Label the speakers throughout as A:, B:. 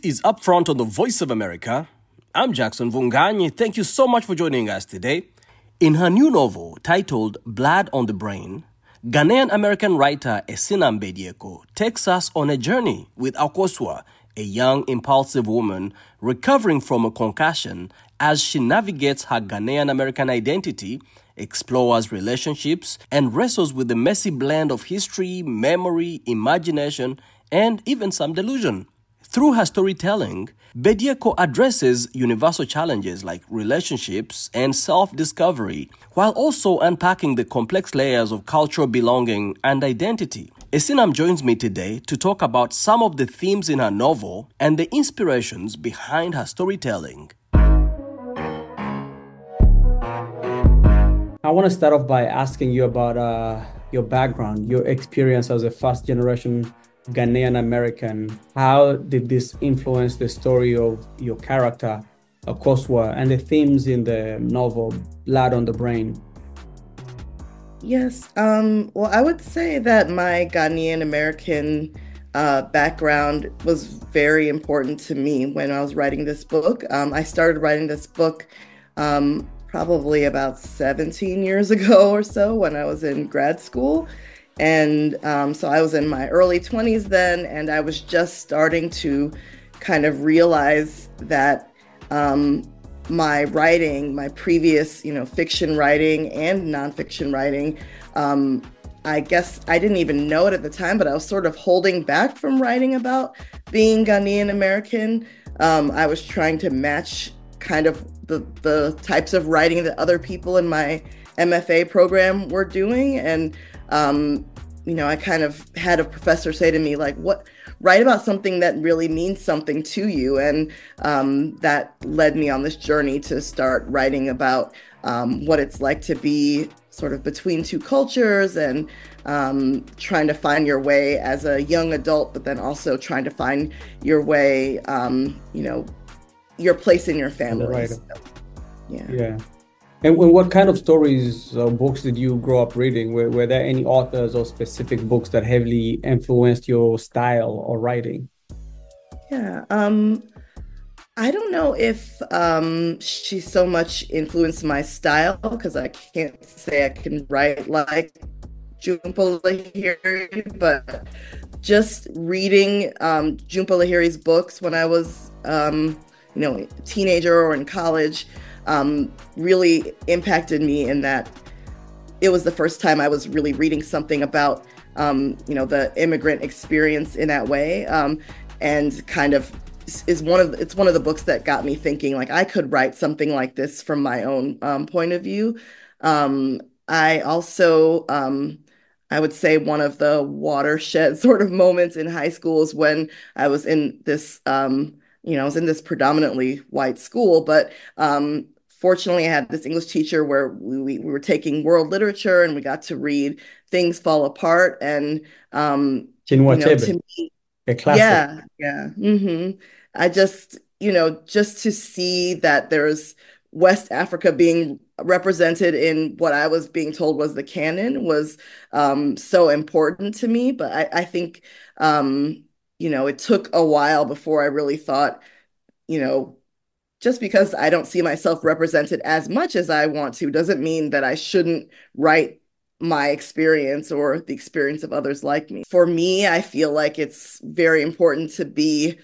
A: is Upfront on the Voice of America. I'm Jackson Vunganyi. Thank you so much for joining us today. In her new novel titled Blood on the Brain, Ghanaian-American writer Esinam Bediako takes us on a journey with Akosua, a young, impulsive woman recovering from a concussion as she navigates her Ghanaian-American identity, explores relationships, and wrestles with the messy blend of history, memory, imagination, and even some delusion. Through her storytelling, Bediako addresses universal challenges like relationships and self-discovery, while also unpacking the complex layers of cultural belonging and identity. Esinam joins me today to talk about some of the themes in her novel and the inspirations behind her storytelling.
B: I want to start off by asking you about your background, your experience as a first-generation Ghanaian American. How did this influence the story of your character, Akosua, and the themes in the novel, Blood on the Brain?
C: Yes, well, I would say that my Ghanaian American background was very important to me when I was writing this book. I started writing this book probably about 17 years ago or so when I was in grad school. And so I was in my early 20s then, and I was just starting to kind of realize that my writing, my previous, fiction writing and nonfiction writing, I guess I didn't even know it at the time, but I was sort of holding back from writing about being Ghanaian American. I was trying to match kind of the types of writing that other people in my MFA program were doing. And I kind of had a professor say to me, like, write about something that really means something to you. And that led me on this journey to start writing about what it's like to be sort of between two cultures and trying to find your way as a young adult, but then also trying to find your way, your place in your family.
B: Right.
C: So,
B: yeah. And what kind of stories or books did you grow up reading? Were there any authors or specific books that heavily influenced your style or writing?
C: Yeah. I don't know if she so much influenced my style, because I can't say I can write like Jhumpa Lahiri, but just reading Jhumpa Lahiri's books when I was a teenager or in college really impacted me in that it was the first time I was really reading something about, the immigrant experience in that way. And kind of it's one of the books that got me thinking, like, I could write something like this from my own point of view. I also, I would say one of the watershed sort of moments in high school is when I was in this, I was in this predominantly white school, but fortunately, I had this English teacher where we were taking world literature and we got to read Things Fall Apart. And,
B: Chinua Achebe,
C: to me,
B: a classic.
C: yeah. I just, just to see that there's West Africa being represented in what I was being told was the canon was so important to me. But I think, it took a while before I really thought, just because I don't see myself represented as much as I want to doesn't mean that I shouldn't write my experience or the experience of others like me. For me, I feel like it's very important to be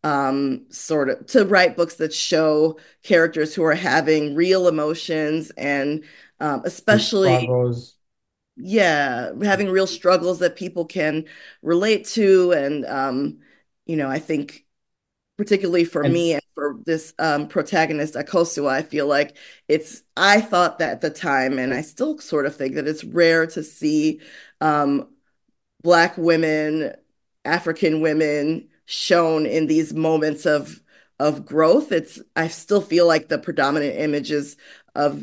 C: to write books that show characters who are having real emotions and especially, having real struggles that people can relate to. And, I think particularly for me and for this protagonist, Akosua, I feel like I thought that at the time, and I still sort of think that it's rare to see Black women, African women shown in these moments of growth. I still feel like the predominant images of,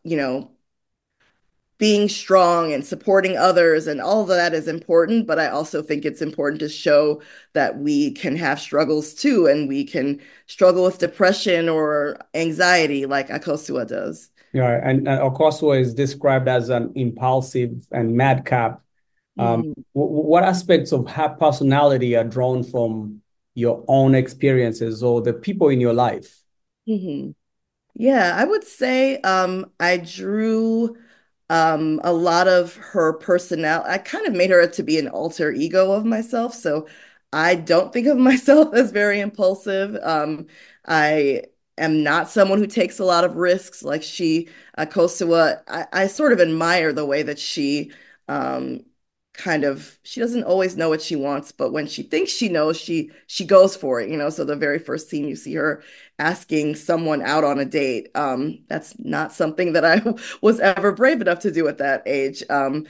C: being strong and supporting others and all of that is important, but I also think it's important to show that we can have struggles too, and we can struggle with depression or anxiety like Akosua does.
B: Yeah, and Akosua is described as an impulsive and madcap. What aspects of her personality are drawn from your own experiences or the people in your life?
C: Mhm. Yeah, I would say I drew a lot of her personality. I kind of made her to be an alter ego of myself. So I don't think of myself as very impulsive. I am not someone who takes a lot of risks like she, Kosua. I sort of admire the way that she um, she doesn't always know what she wants, but when she thinks she knows, she goes for it, you know. So the very first scene you see her asking someone out on a date. That's not something that I was ever brave enough to do at that age.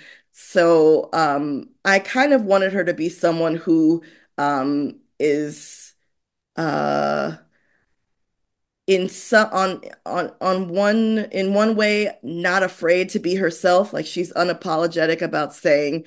C: I kind of wanted her to be someone who is uh, in some on one in one way not afraid to be herself, like she's unapologetic about saying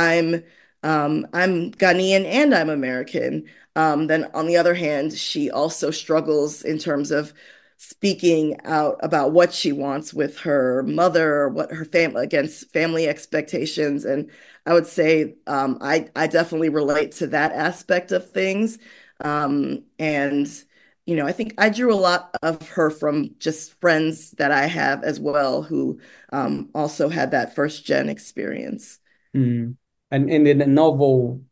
C: I'm Ghanaian and I'm American. Then on the other hand, she also struggles in terms of speaking out about what she wants with her mother or what her family against family expectations. And I would say I definitely relate to that aspect of things. And I think I drew a lot of her from just friends that I have as well who also had that first gen experience.
B: Mm. And in the novel,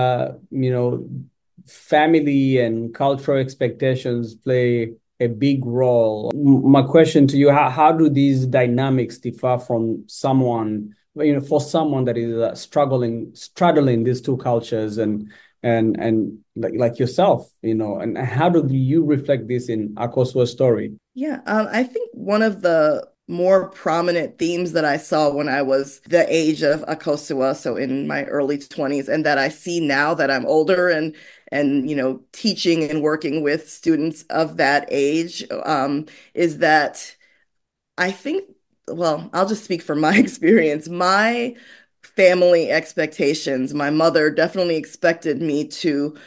B: family and cultural expectations play a big role. My question to you, how do these dynamics differ from for someone that is straddling these two cultures and like yourself, and how do you reflect this in Akosua's story?
C: Yeah, I think one of the more prominent themes that I saw when I was the age of Akosua, so in my early 20s, and that I see now that I'm older and teaching and working with students of that age, is that I think, well, I'll just speak from my experience. My family expectations, my mother definitely expected me to,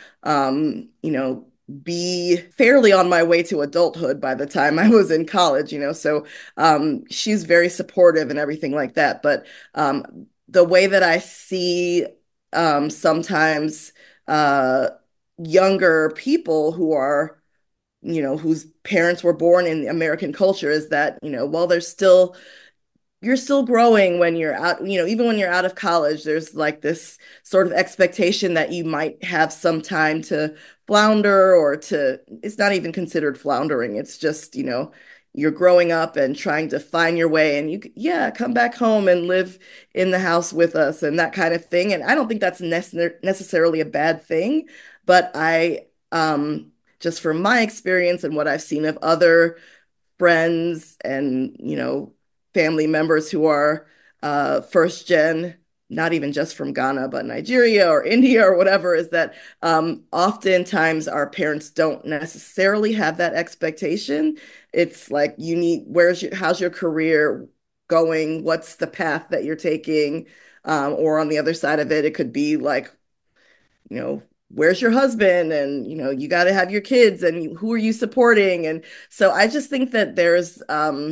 C: be fairly on my way to adulthood by the time I was in college, So she's very supportive and everything like that. But the way that I see sometimes younger people who are whose parents were born in the American culture is that, while you're still growing when you're out, even when you're out of college, there's like this sort of expectation that you might have some time to flounder it's not even considered floundering. It's just, you're growing up and trying to find your way and yeah, come back home and live in the house with us and that kind of thing. And I don't think that's necessarily a bad thing, but just from my experience and what I've seen of other friends and family members who are first gen, not even just from Ghana, but Nigeria or India or whatever, is that oftentimes our parents don't necessarily have that expectation. It's like how's your career going? What's the path that you're taking? Or on the other side of it, it could be like, where's your husband? And, you got to have your kids and who are you supporting? And so I just think that there's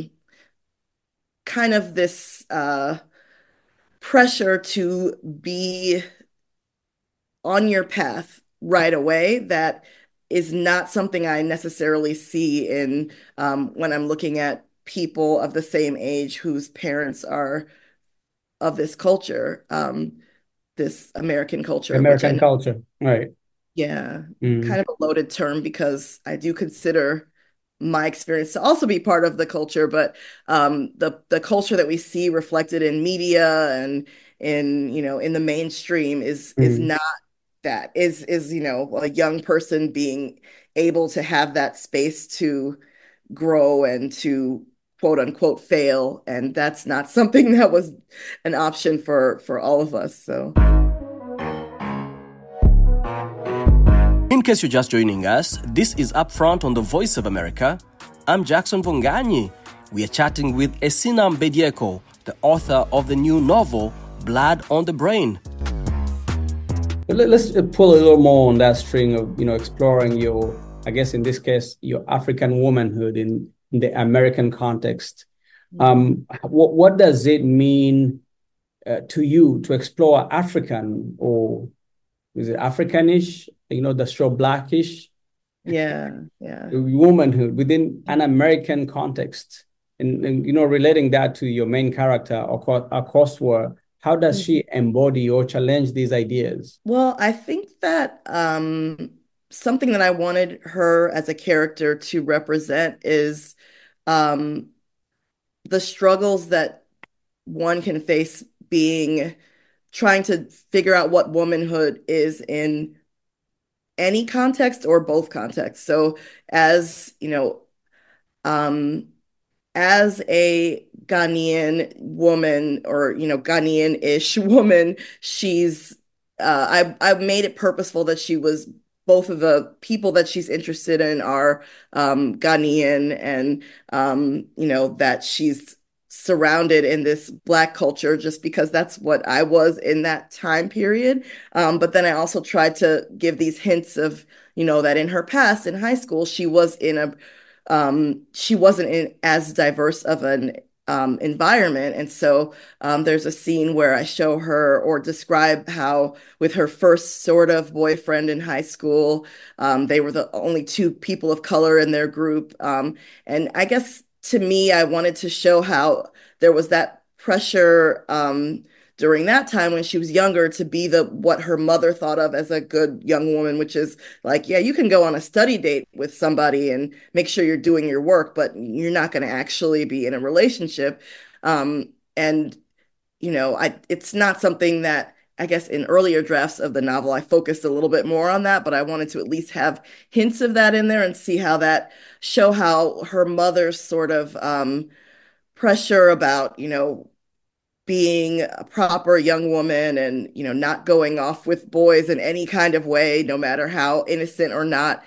C: kind of this pressure to be on your path right away that is not something I necessarily see in when I'm looking at people of the same age whose parents are of this culture, this American culture, which I
B: American
C: know,
B: culture, right?
C: yeah,
B: Mm.
C: kind of a loaded term because I do consider my experience to also be part of the culture, but the culture that we see reflected in media and in the mainstream is
B: Mm.
C: not that is a young person being able to have that space to grow and to quote unquote fail, and that's not something that was an option for all of us. So.
A: In case you're just joining us, this is Upfront on the Voice of America. I'm Jackson Vonganyi. We are chatting with Esinam Bedieko, the author of the new novel, Blood on the Brain.
B: Let's pull a little more on that string of, exploring I guess in this case, your African womanhood in the American context. What does it mean to you to explore African or is it Africanish, the show Blackish,
C: Yeah, yeah.
B: womanhood within an American context, and relating that to your main character, Akosua, how does she embody or challenge these ideas?
C: Well, I think that something that I wanted her as a character to represent is um, the struggles that one can face being trying to figure out what womanhood is in any context or both contexts. So, as you know, um, as a Ghanaian woman or Ghanaian-ish woman, she's I made it purposeful that she was both of the people that she's interested in are Ghanaian and that she's surrounded in this Black culture just because that's what I was in that time period. But then I also tried to give these hints of that in her past in high school she wasn't in as diverse of an environment. And so there's a scene where I show her or describe how, with her first sort of boyfriend in high school, they were the only two people of color in their group. And I guess to me, I wanted to show how there was that pressure during that time when she was younger to be the what her mother thought of as a good young woman, which is like, yeah, you can go on a study date with somebody and make sure you're doing your work, but you're not going to actually be in a relationship. And it's not something that I guess in earlier drafts of the novel I focused a little bit more on that, but I wanted to at least have hints of that in there and see how that show how her mother's sort of pressure about being a proper young woman and not going off with boys in any kind of way, no matter how innocent or not,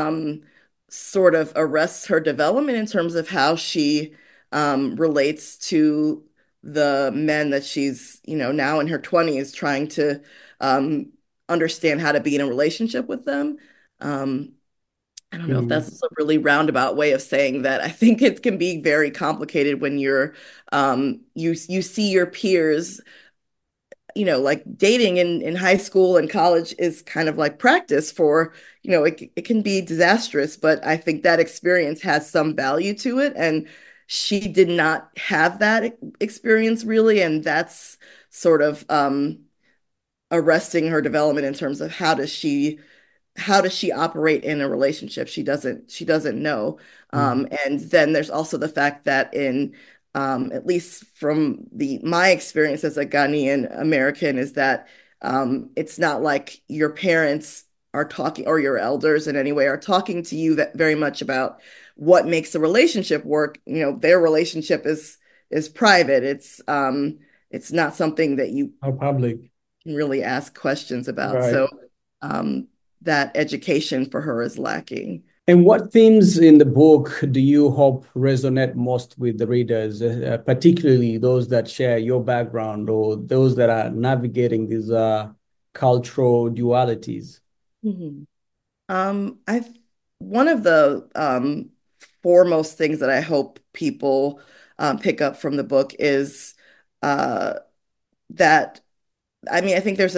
C: sort of arrests her development in terms of how she relates to the men that she's now in her 20s trying to um, understand how to be in a relationship with them. um, I don't know if
B: Mm.
C: that's a really roundabout way of saying that. I think it can be very complicated when you see your peers, like dating in high school and college is kind of like practice for, it can be disastrous, but I think that experience has some value to it. And she did not have that experience really, and that's sort of arresting her development in terms of how does she operate in a relationship? She doesn't know.
B: Mm.
C: And then there's also the fact that in at least from the my experience as a Ghanaian American is that it's not like your parents are talking or your elders in any way are talking to you that very much about what makes a relationship work. Their relationship is private. It's not something that you
B: How public,
C: can really ask questions about.
B: right?
C: So um, that education for her is lacking.
B: And what themes in the book do you hope resonate most with the readers, particularly those that share your background or those that are navigating these cultural dualities?
C: Mhm. I One of the foremost things that I hope people pick up from the book is uh, that I think there's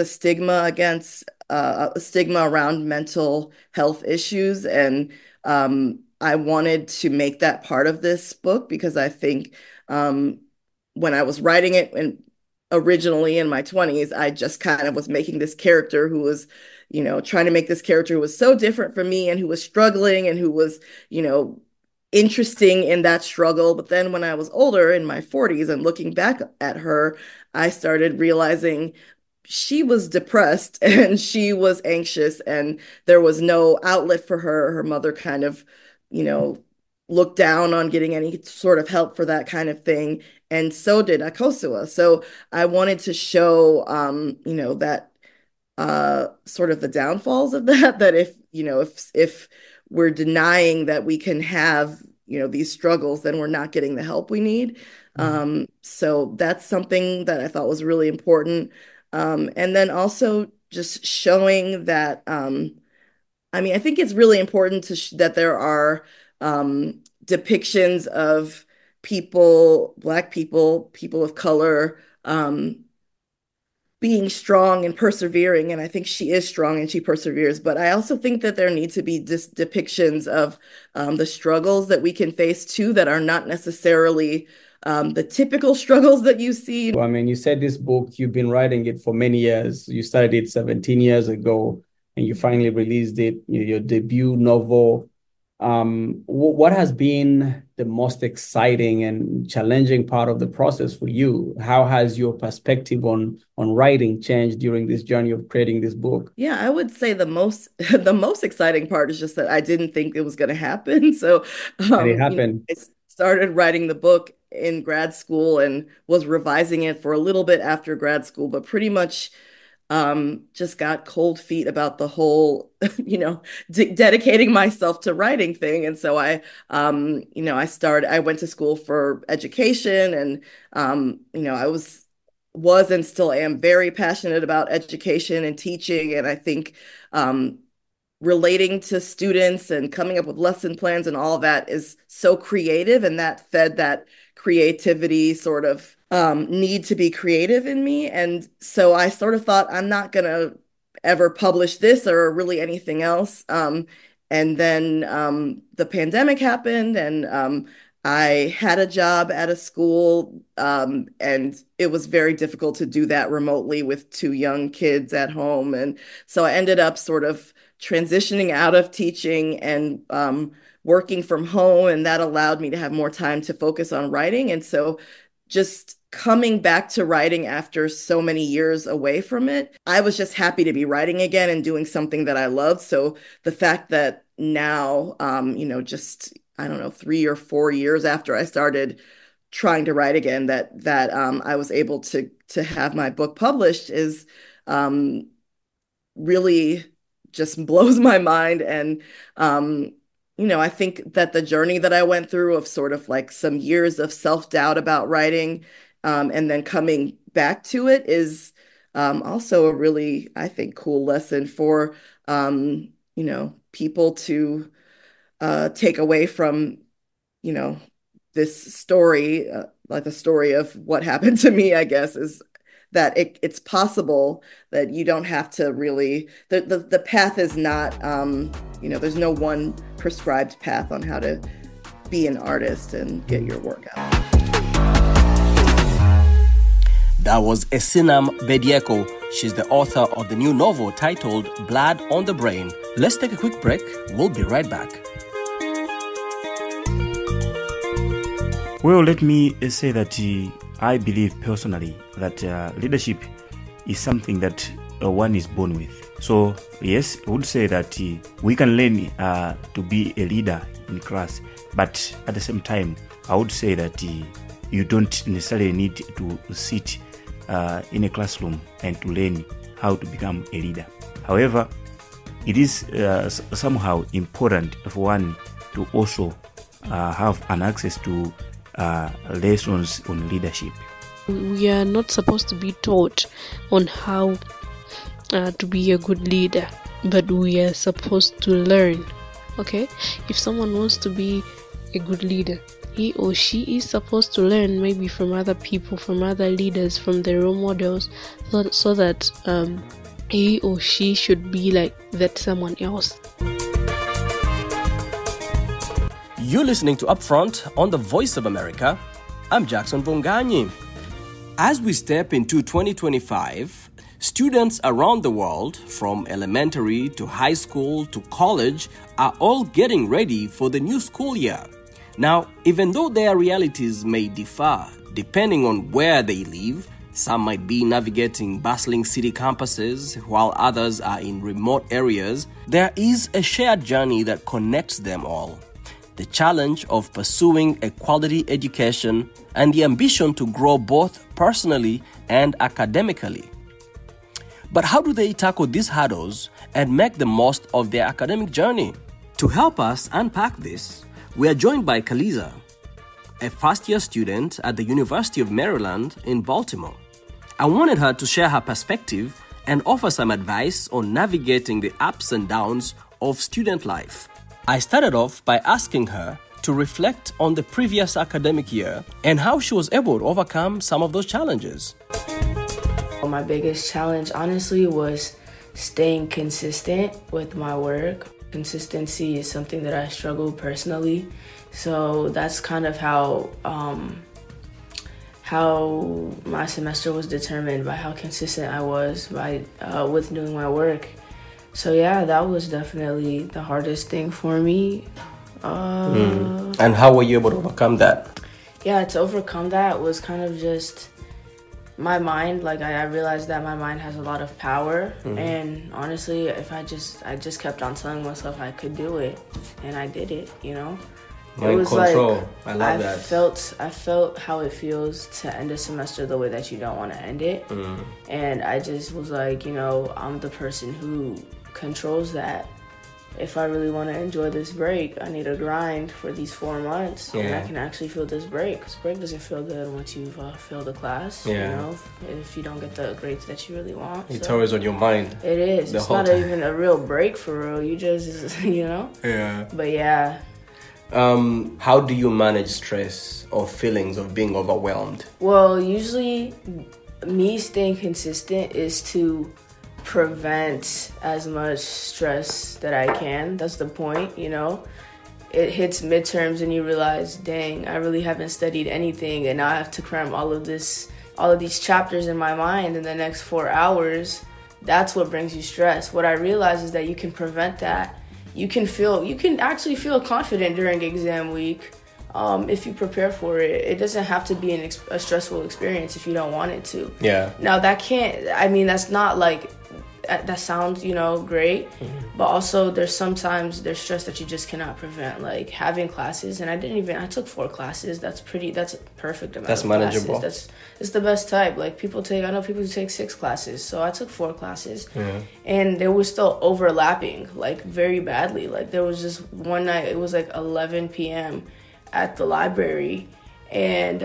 C: a stigma around mental health issues, and I wanted to make that part of this book because I think um, when I was writing it and originally in my 20s, I just kind of was making this character who was, trying to make this character who was so different from me and who was struggling and who was, you know, interesting in that struggle. But then when I was older in my 40s and looking back at her, I started realizing she was depressed and she was anxious and there was no outlet for her. Her mother kind of, you know, looked down on getting any sort of help for that kind of thing. And so did Akosua. So I wanted to show, that sort of the downfalls of that, that if we're denying that we can have, these struggles, then we're not getting the help we need. So that's something that I thought was really important. And then also just showing that, I think it's really important that there are depictions of people, Black people, people of color, being strong and persevering. And I think she is strong and she perseveres. But I also think that there need to be depictions of the struggles that we can face too, that are not necessarily the typical struggles that you see.
B: I mean, you said this book, you've been writing it for many years. You started it 17 years ago and you finally released it, your debut novel. What has been the most exciting and challenging part of the process for you? How has your perspective on writing changed during this journey of creating this book?
C: Yeah, I would say the most the most exciting part is just that I didn't think it was going to happen. So
B: And it happened.
C: I started writing the book in grad school and was revising it for a little bit after grad school, but pretty much just got cold feet about the whole, dedicating myself to writing thing. And so I went to school for education and, I was and still am very passionate about education and teaching. And I think, relating to students and coming up with lesson plans and all of that is so creative, and that fed that creativity sort of need to be creative in me. And so I sort of thought, I'm not going to ever publish this or really anything else. And then the pandemic happened, and I had a job at a school, and it was very difficult to do that remotely with two young kids at home. And so I ended up sort of transitioning out of teaching and working from home, and that allowed me to have more time to focus on writing. And so just coming back to writing after so many years away from it, I was just happy to be writing again and doing something that I loved. So the fact that now, just, I don't know, 3 or 4 years after I started trying to write again, that I was able to have my book published is really just blows my mind. And I think that the journey that I went through of sort of like some years of self-doubt about writing, and then coming back to it is also a really, I think, cool lesson for, people to take away from, this story, like the story of what happened to me, I guess, is that it's possible that you don't have to really, the path is not, there's no one prescribed path on how to be an artist and get your work out.
A: That was Esinam Bedieko. She's the author of the new novel titled Blood on the Brain. Let's take a quick break. We'll be right back.
D: Well, let me say that I believe personally that leadership is something that one is born with. So, yes, I would say that we can learn to be a leader in class, but at the same time, I would say that you don't necessarily need to sit in a classroom and to learn how to become a leader. However, it is somehow important for one to also have an access to lessons on leadership.
E: We are not supposed to be taught on how to be a good leader, but we are supposed to learn. Okay, if someone wants to be a good leader, he or she is supposed to learn maybe from other people, from other leaders, from their role models, so that he or she should be like that someone else.
A: You're listening to Upfront on the Voice of America. I'm Jackson Vunganyi. As we step into 2025, students around the world, from elementary to high school to college, are all getting ready for the new school year. Now, even though their realities may differ depending on where they live, some might be navigating bustling city campuses while others are in remote areas, there is a shared journey that connects them all. The challenge of pursuing a quality education and the ambition to grow both personally and academically. But how do they tackle these hurdles and make the most of their academic journey? To help us unpack this, we are joined by Kaliza, a first-year student at the University of Maryland in Baltimore. I wanted her to share her perspective and offer some advice on navigating the ups and downs of student life. I started off by asking her to reflect on the previous academic year and how she was able to overcome some of those challenges.
F: My biggest challenge, honestly, was staying consistent with my work. Consistency is something that I struggle personally. So that's kind of how my semester was determined, by how consistent I was with doing my work. So yeah, that was definitely the hardest thing for me.
A: And how were you able to overcome that?
F: Yeah, to overcome that was kind of just my mind. Like I realized that my mind has a lot of power, and honestly, if I just kept on telling myself I could do it, and I did it, you know.
A: Mind control. I love that.
F: I felt how it feels to end a semester the way that you don't want to end it, and I just was like, you know, I'm the person who controls that. If I really want to enjoy this break, I need to grind for these 4 months, and I can actually feel this break. Because break doesn't feel good once you've failed a class. You know, if you don't get the grades that you really want.
A: It's always on your mind.
F: It is. It's not even a real break for real. You just, you know.
A: Yeah.
F: But yeah.
A: How do you manage stress or feelings of being overwhelmed?
F: Well, usually, me staying consistent is to prevent as much stress that I can. That's the point, you know. It hits midterms and you realize, dang, I really haven't studied anything, and now I have to cram all of these chapters in my mind in the next 4 hours. That's what brings you stress. What I realize is that you can prevent that. You can actually feel confident during exam week if you prepare for it. It doesn't have to be a stressful experience if you don't want it to.
A: Yeah.
F: Now that's not like, that sounds, you know, great, but also there's stress that you just cannot prevent, like having classes. And I took 4 classes. That's a perfect amount.
A: That's
F: of
A: manageable.
F: Classes. It's the best type. Like I know people who take 6 classes, so I took 4 classes, and they were still overlapping like very badly. Like there was just one night, it was like 11 p.m. at the library, and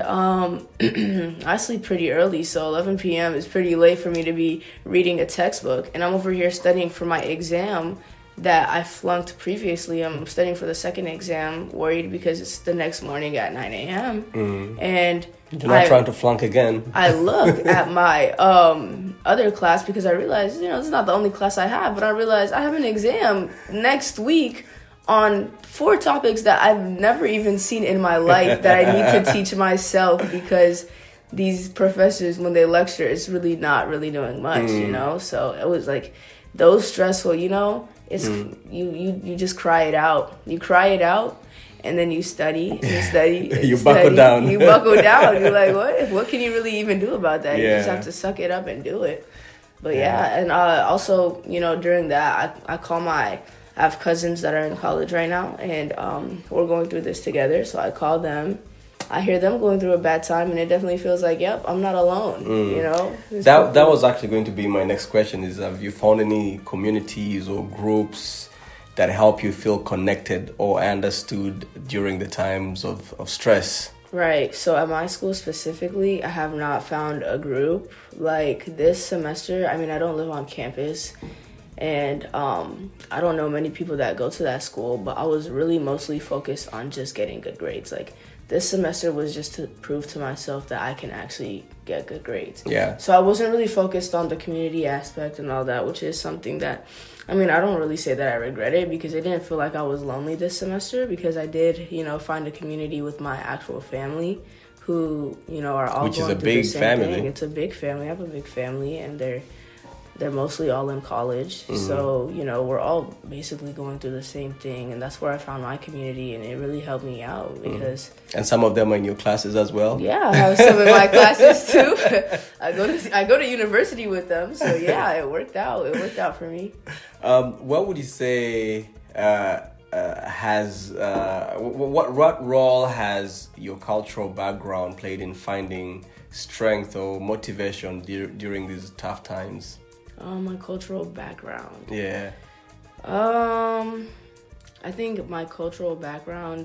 F: I sleep pretty early, so 11 p.m. is pretty late for me to be reading a textbook, and I'm over here studying for my exam that I flunked previously. I'm studying for the second exam, worried because it's the next morning at 9 a.m. And
A: you're not trying to flunk again.
F: I look at my other class because I realized, you know, this is not the only class I have, but I realized I have an exam next week on 4 topics that I've never even seen in my life that I need to teach myself, because these professors, when they lecture, it's really not really doing much, you know? So it was like, those stressful, you know, it's you just cry it out. You cry it out, and then you study, and you study, and
A: you buckle down.
F: You buckle down. You're like, what can you really even do about that?
A: Yeah.
F: You just have to suck it up and do it. But yeah, and also, you know, during that, I have cousins that are in college right now, and we're going through this together. So I call them. I hear them going through a bad time, and it definitely feels like, yep, I'm not alone. You know.
A: That was actually going to be my next question: is have you found any communities or groups that help you feel connected or understood during the times of stress?
F: Right. So at my school specifically, I have not found a group. Like this semester, I mean, I don't live on campus, and I don't know many people that go to that school, but I was really mostly focused on just getting good grades. Like this semester was just to prove to myself that I can actually get good grades.
A: Yeah.
F: So I wasn't really focused on the community aspect and all that, which is something that, I mean, I don't really say that I regret it, because it didn't feel like I was lonely this semester, because I did, you know, find a community with my actual family who, you know, are all
A: which
F: going
A: is a
F: through
A: big
F: the same
A: family.
F: thing. It's a big family. I have a big family, and they're mostly all in college. So, you know, we're all basically going through the same thing, and that's where I found my community, and it really helped me out because...
A: And some of them are in your classes as well?
F: Yeah, I have some in my classes too. I go to university with them, so yeah, it worked out. It worked out for me.
A: What would you say what role has your cultural background played in finding strength or motivation during these tough times?
F: My cultural background.
A: Yeah.
F: I think my cultural background,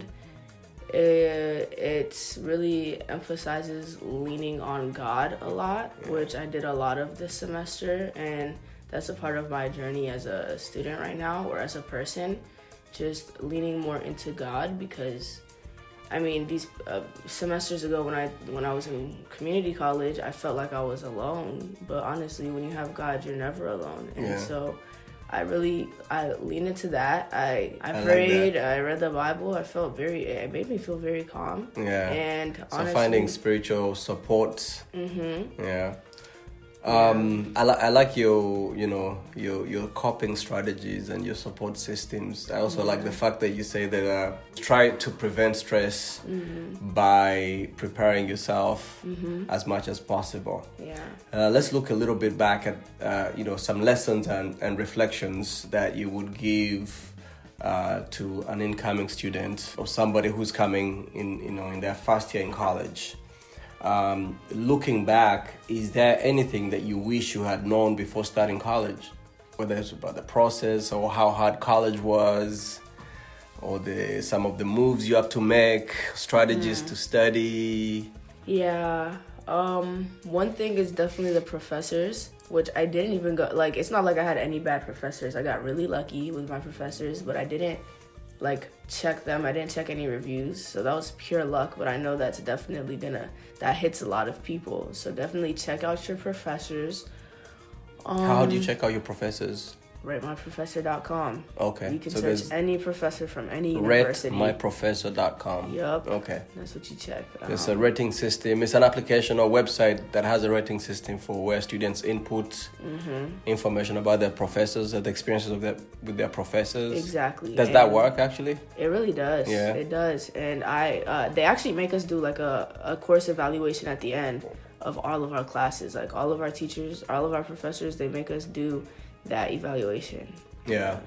F: it really emphasizes leaning on God a lot, which I did a lot of this semester, and that's a part of my journey as a student right now, or as a person, just leaning more into God, because I mean, these semesters ago when I was in community college, I felt like I was alone. But honestly, when you have God, you're never alone. And so I lean into that. I prayed, like that. I read the Bible. It made me feel very calm.
A: Yeah.
F: And
A: so
F: honestly,
A: finding spiritual support. Yeah. I like your coping strategies and your support systems. I also like the fact that you say that try to prevent stress by preparing yourself as much as possible.
F: Yeah.
A: Let's look a little bit back at some lessons and reflections that you would give to an incoming student or somebody who's coming in their first year in college. Looking back, is there anything that you wish you had known before starting college? Whether it's about the process or how hard college was, or some of the moves you have to make, strategies to study?
F: Yeah. One thing is definitely the professors, which I didn't even go, like, it's not like I had any bad professors. I got really lucky with my professors, but I didn't check them. I didn't check any reviews, so that was pure luck. But I know that's definitely that hits a lot of people, so definitely check out your professors.
A: How do you check out your professors?
F: RateMyProfessor.com.
A: Okay.
F: You can search any professor from any university.
A: RateMyProfessor.com.
F: Yep.
A: Okay.
F: That's what you check.
A: It's a rating system. It's an application or website that has a rating system for where students input information about their professors and the experiences with their professors.
F: Exactly.
A: Does that work actually?
F: It really does.
A: Yeah.
F: It does. And they actually make us do like a course evaluation at the end of all of our classes. Like all of our teachers, all of our professors, they make us do that evaluation.
A: Yeah.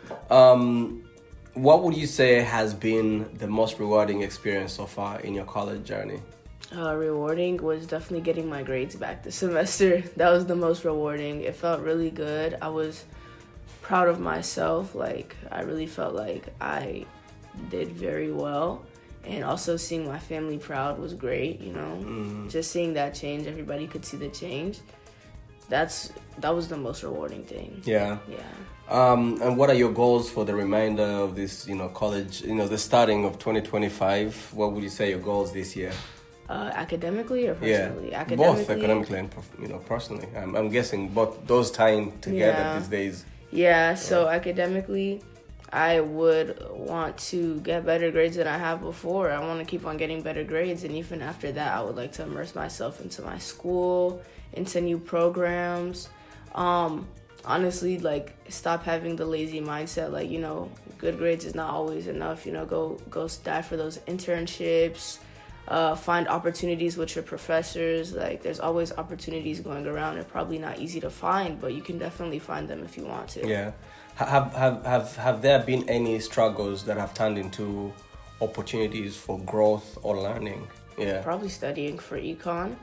A: What would you say has been the most rewarding experience so far in your college journey?
F: Rewarding was definitely getting my grades back this semester. That was the most rewarding. It felt really good. I was proud of myself. Like, I really felt like I did very well. And also seeing my family proud was great, Just seeing that change, everybody could see the change. That was the most rewarding thing.
A: Yeah. And what are your goals for the remainder of this, college, the starting of 2025? What would you say your goals this year?
F: Academically or personally?
A: Yeah, both academically and personally. I'm guessing both those tying together these days.
F: Yeah, so academically, I would want to get better grades than I have before. I want to keep on getting better grades, and even after that, I would like to immerse myself into my school, into new programs. Honestly, stop having the lazy mindset. Good grades is not always enough. Go dive for those internships. Find opportunities with your professors. There's always opportunities going around. They're probably not easy to find, but you can definitely find them if you want to.
A: Yeah. Have there been any struggles that have turned into opportunities for growth or learning? Yeah.
F: Probably studying for econ.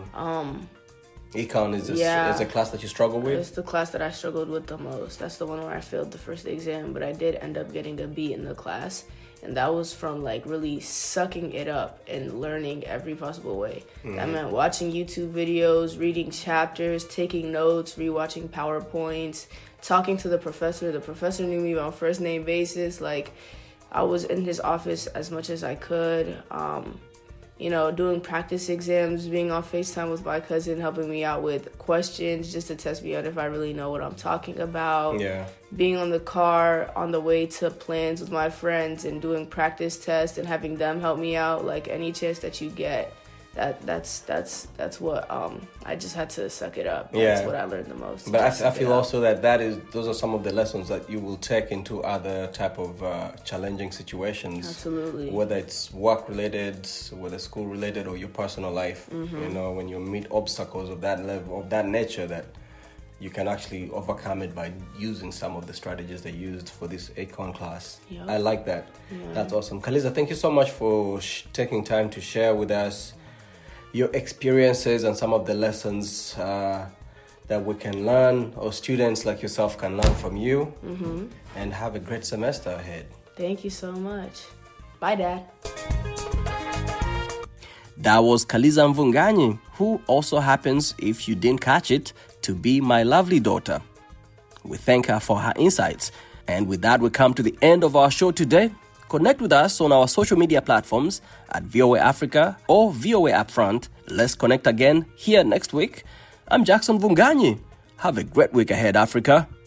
A: Econ is a class that you struggle with?
F: It's the class that I struggled with the most. That's the one where I failed the first exam, but I did end up getting a B in the class. And that was from really sucking it up and learning every possible way. That meant watching YouTube videos, reading chapters, taking notes, rewatching PowerPoints, talking to the professor. The professor knew me on a first name basis. I was in his office as much as I could. Doing practice exams, being on FaceTime with my cousin, helping me out with questions just to test me out if I really know what I'm talking about.
A: Yeah.
F: Being on the car on the way to plans with my friends and doing practice tests and having them help me out, any chance that you get. That's what I just had to suck it up. That's what I learned the most.
A: But I feel also that those are some of the lessons that you will take into other type of challenging situations.
F: Absolutely.
A: Whether it's work related, whether school related, or your personal life. When you meet obstacles of that level, of that nature, that you can actually overcome it by using some of the strategies they used for this econ class.
F: Yep.
A: I like that.
F: Yeah.
A: That's awesome. Khaliza, thank you so much for taking time to share with us your experiences and some of the lessons that we can learn, or students like yourself can learn from you. And have a great semester ahead.
F: Thank you so much. Bye, Dad.
A: That was Khaliza Mvunganyi, who also happens, if you didn't catch it, to be my lovely daughter. We thank her for her insights. And with that, we come to the end of our show today. Connect with us on our social media platforms at VOA Africa or VOA Upfront. Let's connect again here next week. I'm Jackson Vunganyi. Have a great week ahead, Africa.